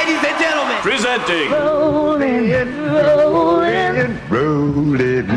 ladies and gentlemen. Presenting. Rolling.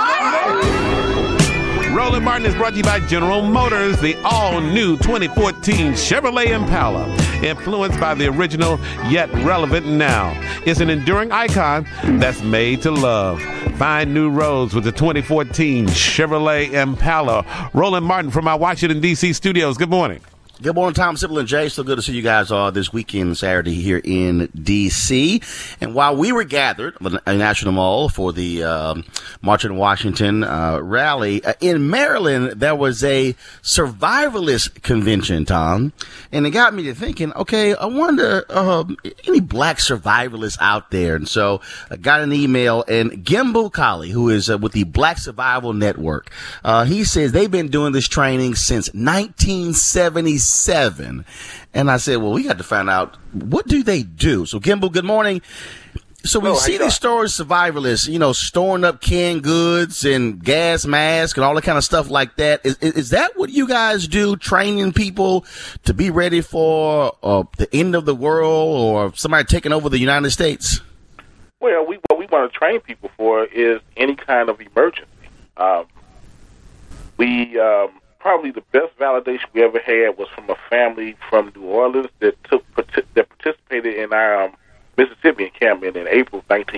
Roland Martin is brought to you by General Motors, the all-new 2014 Chevrolet Impala. Influenced by the original, yet relevant now. It's an enduring icon that's made to love. Find new roads with the 2014 Chevrolet Impala. Roland Martin from our Washington, D.C. studios. Good morning. Good morning, Tom, Sybil, and Jay. So good to see you guys all this weekend, Saturday, here in D.C. And while we were gathered at the National Mall for the March on Washington rally, in Maryland, there was a survivalist convention, Tom. And it got me to thinking, okay, I wonder, any black survivalists out there? And so I got an email, and Gimbal Colley, who is with the Black Survival Network, he says they've been doing this training since 1977. And I said, well, we got to find out, what do they do? So, Gimbal, good morning. So we see these stories, survivalists, storing up canned goods and gas masks and all that kind of stuff like that. Is that what you guys do, training people to be ready for the end of the world or somebody taking over the United States? Well, what we want to train people for is any kind of emergency. Probably the best validation we ever had was from a family from New Orleans that participated in our Mississippi encampment in April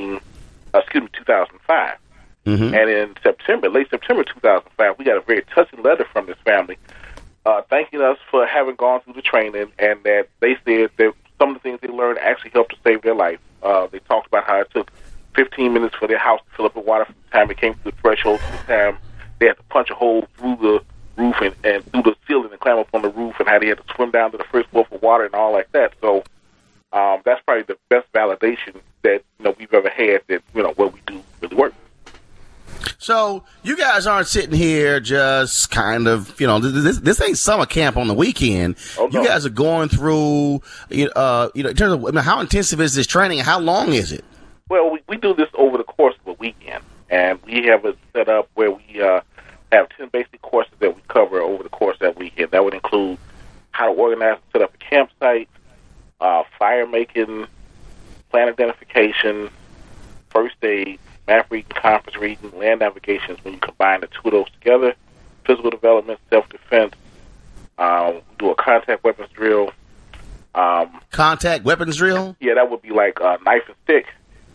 2005. Mm-hmm. And in late September 2005, we got a very touching letter from this family thanking us for having gone through the training, and that they said that some of the things they learned actually helped to save their life. They talked about how it took 15 minutes for their house to fill up with water from the time it came to the threshold to the time they had to punch a hole through the roof and through the ceiling and climb up on the roof, and how they had to swim down to the first floor for water and all like that. So that's probably the best validation that we've ever had that what we do really works. So you guys aren't sitting here just kind of this ain't summer camp on the weekend. Oh, no. You guys are going through in terms of how intensive is this training and how long is it? Well, we do this over the course of a weekend, and we have it set up where we have 10 basic courses that we cover over the course of that weekend. That would include how to organize and set up a campsite, fire making, plan identification, first aid, map reading, compass reading, land navigations. When you combine the two of those together, physical development, self-defense, do a contact weapons drill. Contact weapons drill? Yeah, that would be like knife and stick.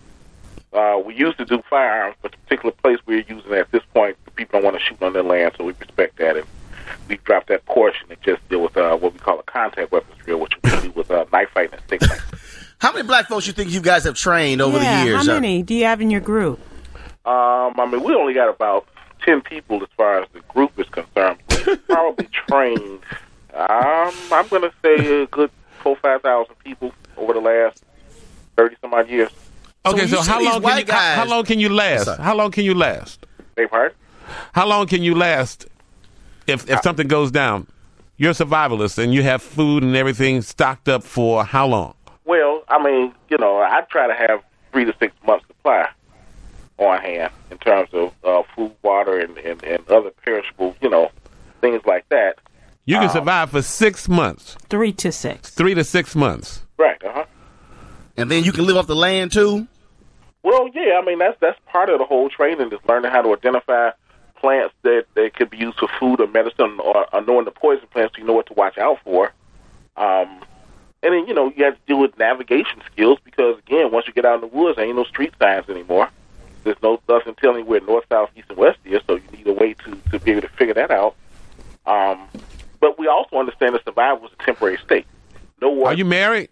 We used to do firearms, but the particular place we're using at this point, the people don't want to shoot on their land, so we respect that, and we dropped that portion and just deal with what we call a contact weapons drill, which we do with knife fighting and stick fighting. How many black folks you think you guys have trained over the years? How many do you have in your group? We only got about 10 people as far as the group is concerned. We've probably trained, I'm going to say a good 4,000 or 5,000 people over the last 30-some-odd years. Okay, so how long can you last? How long can you last? Beg pardon? How long can you last if something goes down? You're a survivalist and you have food and everything stocked up for how long? Well, I try to have 3 to 6 months supply on hand in terms of food, water, and other perishable, things like that. You can survive for 6 months. 3 to 6. 3 to 6 months. Right, And then you can live off the land, too? Well, yeah, that's part of the whole training is learning how to identify plants that could be used for food or medicine, or knowing the poison plants so you know what to watch out for. And then, you have to deal with navigation skills because, again, once you get out in the woods, there ain't no street signs anymore. There's nothing telling you where north, south, east, and west is, so you need a way to be able to figure that out. But we also understand that survival is a temporary state. Are you married?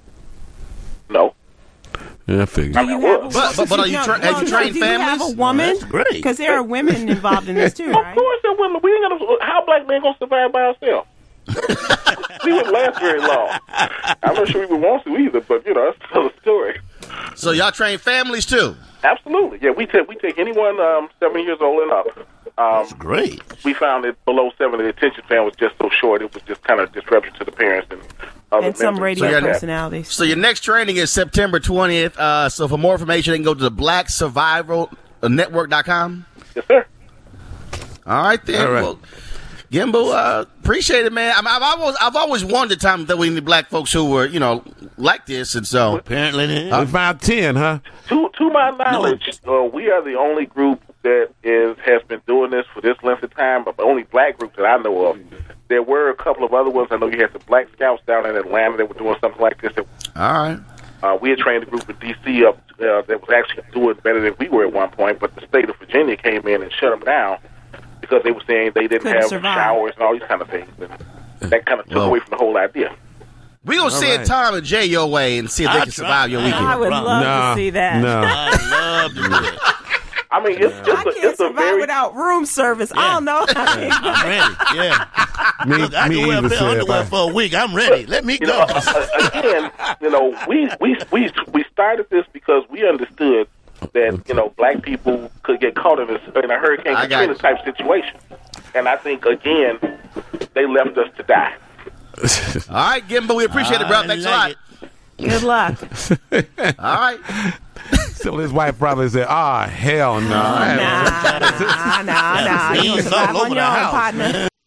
No. Yeah, I figured. But have you trained families? Do you have a woman? That's great. Because there are women involved in this too, right? Of course there are women. We ain't how black men gonna survive by ourselves? We wouldn't last very long. I'm not sure we would want to either, but that's another story. So y'all train families too? Absolutely. Yeah, we take anyone 7 years old and up. That's great. We found that below 7, the attention span was just so short, it was just kind of disruption to the parents and other some members. radio personalities. So your next training is September 20th. So for more information, they can go to the blacksurvivalnetwork.com. Yes, sir. All right, then. All right. Well, Gimbo, appreciate it, man. I've always wondered time that we need black folks who were, like this, and so Apparently, they We found 10, huh? To my knowledge, we are the only group that has been doing this for this length of time, but the only black group that I know of. There were a couple of other ones. I know you had some Black Scouts down in Atlanta that were doing something like this. all right. We had trained a group in D.C. up that was actually doing better than we were at one point, but the state of Virginia came in and shut them down because they were saying they didn't Couldn't have survive. showers and all these kind of things. And that kind of took away from the whole idea. We're going to send right. Tom and Jay your way and see if they I'll can try. survive your weekend. I would love No, to see that. no. I love to do it. I mean, it's I can't a survive very without room service. I don't know. I'm ready. Yeah. Me, Look, I me can wear either, a pair of Seb. underwear for a week. I'm ready. Let me go. again, we started this because we understood that black people could get caught in a Hurricane I got Katrina you. type situation, and I think again they left us to die. All right, Gimbo, we appreciate it, bro. Thanks a lot. Good luck. All right. So his wife probably said, hell no. Nah. You Yeah, don't survive all on over your the own, house, partner.